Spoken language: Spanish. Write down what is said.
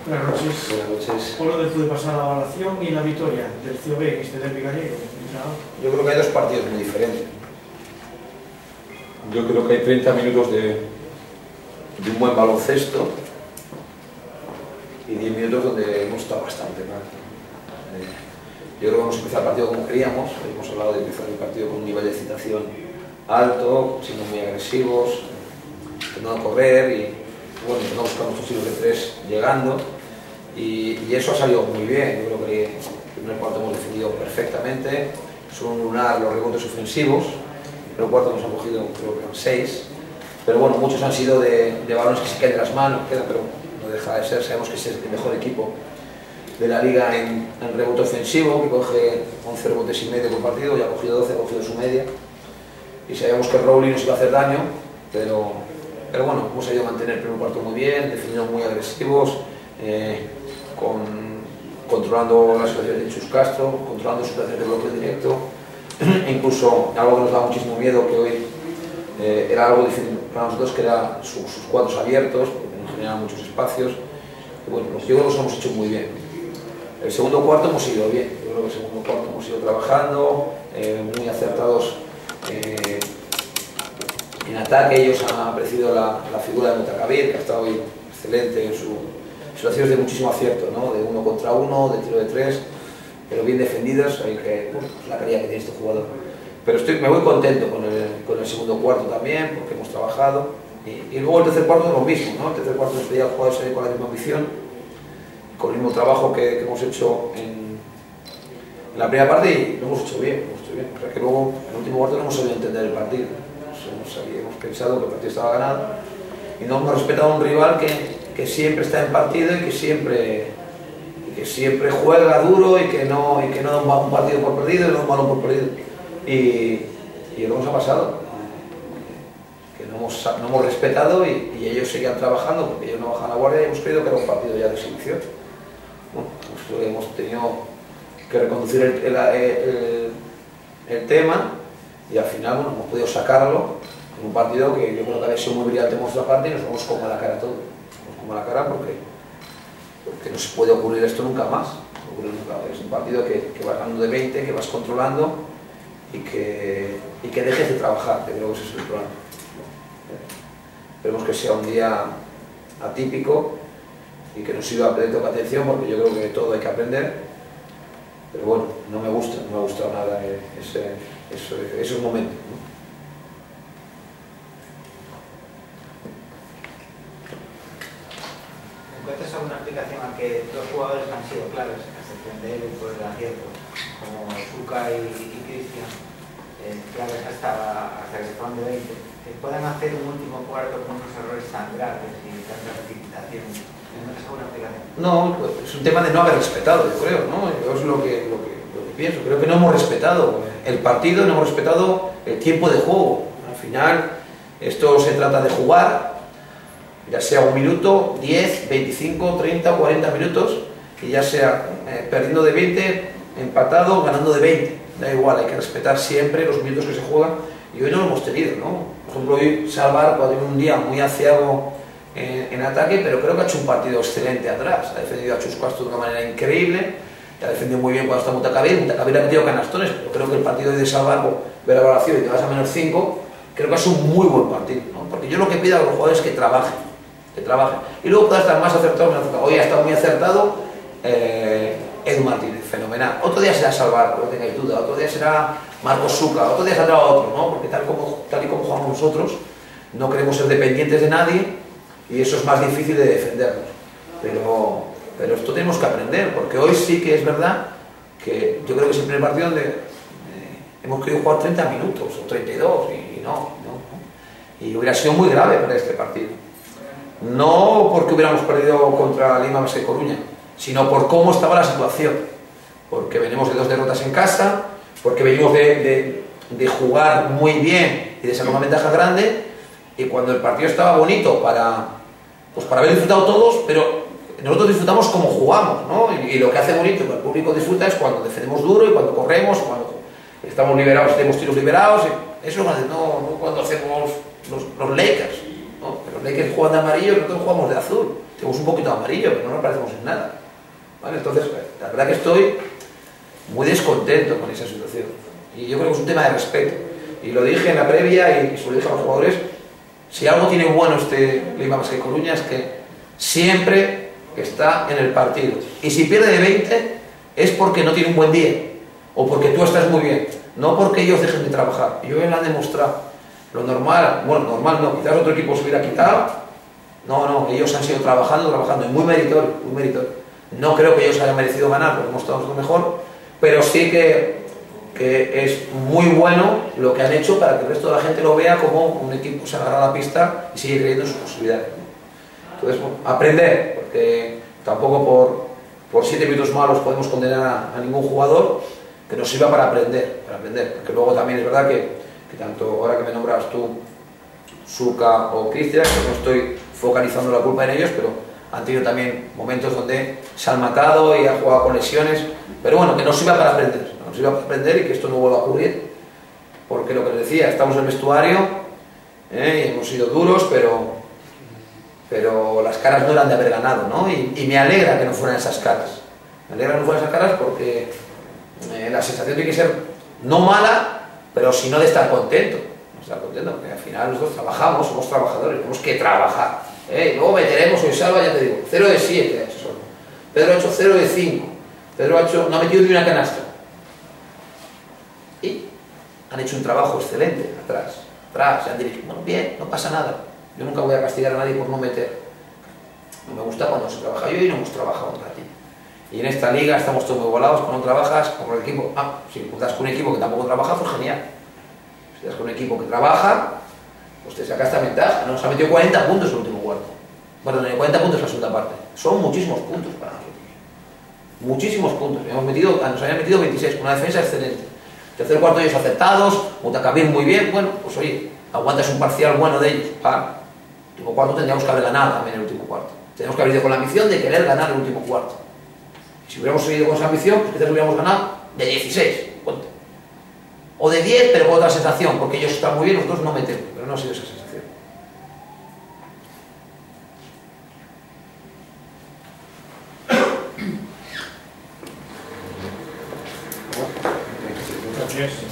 Buenas noches. Buenas noches. Por donde pude pasar la evaluación y la victoria del COB en este derbi gallego. Yo creo que hay dos partidos muy diferentes. Yo creo que hay 30 minutos de un buen baloncesto y 10 minutos donde hemos estado bastante mal. Yo creo que hemos empezado el partido como queríamos. Hemos hablado de empezar el partido con un nivel de excitación alto, siendo muy agresivos, intentando correr y bueno, no buscando nuestros tiros de tres llegando. Y eso ha salido muy bien. Yo creo que en el primer cuarto hemos defendido perfectamente. Son lunar los rebotes ofensivos. En el cuarto nos han cogido, creo que eran 6. Pero bueno, muchos han sido de balones que se caen de las manos, pero no deja de ser. Sabemos que es el mejor equipo de la liga en rebote ofensivo, que coge 11 rebotes y medio por partido, ya ha cogido 12, ha cogido su media. Y sabíamos que Rowley nos iba a hacer daño, pero bueno, hemos sabido mantener el primer cuarto muy bien, defendiendo muy agresivos, controlando las situaciones de Chus Castro, controlando situaciones de bloqueo directo, e incluso algo que nos da muchísimo miedo, que hoy era algo difícil para nosotros, que eran sus cuadros abiertos, porque nos generan muchos espacios. Y bueno, yo creo que los hemos hecho muy bien. El segundo cuarto hemos ido bien, yo creo que el segundo cuarto hemos ido trabajando, muy acertados en ataque. Ellos han apreciado la figura de Mutakabir, que ha estado hoy excelente en situaciones de muchísimo acierto, ¿no? De 1 contra 1, de tiro de 3, pero bien defendidas. Hay que, bueno, la calidad que tiene este jugador. Pero me voy contento con el segundo cuarto también, porque hemos trabajado. Y luego el tercer cuarto es lo mismo, ¿no? El tercer cuarto nos pedía jugadores con la misma ambición, con el mismo trabajo que hemos hecho en la primera parte, y lo hemos hecho bien, O sea que luego, en el último cuarto, no hemos sabido entender el partido. Hemos pensado que el partido estaba ganado y no hemos respetado a un rival que siempre está en partido y que siempre juega duro y que no da un partido por perdido y no da un balón por perdido. Y lo que nos ha pasado, que no hemos respetado y ellos seguían trabajando, porque ellos no bajan la guardia, y hemos creído que era un partido ya de exhibición. Bueno, pues hemos tenido que reconducir el tema y al final, bueno, hemos podido sacarlo en un partido que yo creo que había sido muy brillante por nuestra parte, y nos vamos como a la cara todo. Nos como a la cara porque no se puede ocurrir esto nunca más. Es un partido que vas ganando de 20, que vas controlando y que dejes de trabajar. Yo creo que ese es el problema. Esperemos que sea un día atípico y que nos sirva de toca atención, porque yo creo que todo hay que aprender. Pero bueno, no me ha gustado nada esos momentos, ¿no? ¿Encuentras alguna explicación a que dos jugadores han sido claves, a excepción de él por el acierto, como Zuka y Cristian, claves hasta que se fueron de 20, que puedan hacer un último cuarto con unos errores tan graves y tanta precipitación? ¿Encuentras alguna explicación? No, es un tema de no haber respetado, yo creo, ¿no? Yo es lo que pienso. Creo que no hemos respetado el partido, no hemos respetado el tiempo de juego. Al final, esto se trata de jugar, ya sea 1 minuto, 10, 25, 30, 40 minutos, y ya sea perdiendo de 20, empatado, ganando de 20. Da igual, hay que respetar siempre los minutos que se juegan, y hoy no lo hemos tenido, ¿no? Por ejemplo, hoy Salvar ha tenido un día muy aciago en ataque, pero creo que ha hecho un partido excelente atrás. Ha defendido a Chus Castro de una manera increíble, ha defendido muy bien cuando está Mutakabir ha metido canastones, pero creo que el partido de Salvar, ver la evaluación y te vas a -5, creo que es un muy buen partido, ¿no? Porque yo lo que pido a los jugadores es que trabajen, y luego pueda estar más acertado o menos acertado. Hoy ha estado muy acertado Edu Martínez, fenomenal. Otro día será Salvar, no tengáis duda. Otro día será Marcos Zuka, otro día saldrá otro, ¿no? Porque tal y como jugamos nosotros, no queremos ser dependientes de nadie, y eso es más difícil de defendernos. Pero esto tenemos que aprender, porque hoy sí que es verdad que yo creo que es el primer partido donde hemos querido jugar 30 minutos o 32 y no. Y hubiera sido muy grave para este partido. No porque hubiéramos perdido contra Lima Basket Coruña, sino por cómo estaba la situación. Porque venimos de 2 derrotas en casa, porque venimos de jugar muy bien y de sacar una ventaja grande, y cuando el partido estaba bonito para haber disfrutado todos, pero nosotros disfrutamos como jugamos, ¿no? Y lo que hace bonito que el público disfruta es cuando defendemos duro y cuando corremos, cuando estamos liberados, tenemos tiros liberados. Eso no cuando hacemos los Lakers, ¿no? Los Lakers juegan de amarillo y nosotros jugamos de azul. tenemos un poquito de amarillo, pero no nos parecemos en nada. ¿Vale? Entonces, la verdad que estoy muy descontento con esa situación. Y yo creo que es un tema de respeto. Y lo dije en la previa y se lo dije a los jugadores, si algo tiene bueno este Lima Basket Coruña es que siempre está en el partido. Y si pierde de 20 es porque no tiene un buen día o porque tú estás muy bien, no porque ellos dejen de trabajar. Y hoy lo han demostrado. Lo normal, bueno, normal no, quizás otro equipo se hubiera quitado. No, ellos han sido trabajando, y muy meritorio, muy meritorio. No creo que ellos hayan merecido ganar porque hemos estado nosotros mejor, pero sí que es muy bueno lo que han hecho para que el resto de la gente lo vea como un equipo se agarra a la pista y sigue creyendo en sus posibilidades. Entonces, bueno, aprender, porque tampoco por 7 minutos malos podemos condenar a ningún jugador, que nos sirva para aprender, porque luego también es verdad que tanto ahora que me nombras tú, Suka o Cristian, que no estoy focalizando la culpa en ellos, pero han tenido también momentos donde se han matado y han jugado con lesiones, pero bueno, que nos sirva para aprender, y que esto no vuelva a ocurrir, porque lo que les decía, estamos en el vestuario, y hemos sido duros, pero las caras no eran de haber ganado, ¿no? Y me alegra que no fueran esas caras, porque la sensación tiene que ser no mala, pero sino de estar contento, porque al final nosotros trabajamos, somos trabajadores, tenemos que trabajar. Luego meteremos hoy Salva, ya te digo, 0 de 7 ha hecho solo. Pedro ha hecho 0 de 5. Pedro no ha metido ni una canasta. Y han hecho un trabajo excelente atrás, se han dirigido. Bueno, bien, no pasa nada. Yo nunca voy a castigar a nadie por no meter. No me gusta cuando se trabaja. Yo y no hemos trabajado un ratito. Y en esta liga estamos todos muy igualados, cuando no trabajas, con el equipo. Si estás con un equipo que tampoco trabaja, pues genial. Si estás con un equipo que trabaja, pues te saca esta ventaja. Nos ha metido 40 puntos en el último cuarto. Bueno, 40 puntos en la segunda parte. Son muchísimos puntos para nosotros. Muchísimos puntos. Nos habían metido 26, con una defensa excelente. Tercer cuarto ellos acertados, Mutakabir muy bien. Bueno, pues oye, aguantas un parcial bueno de ellos. El último cuarto tendríamos que haber ganado también el último cuarto. Tenemos que haber ido con la ambición de querer ganar el último cuarto. Y si hubiéramos seguido con esa ambición, pues quizás hubiéramos ganado de 16. Cuento. O de 10, pero con otra sensación, porque ellos están muy bien, nosotros no metemos, pero no ha sido esa sensación. Gracias.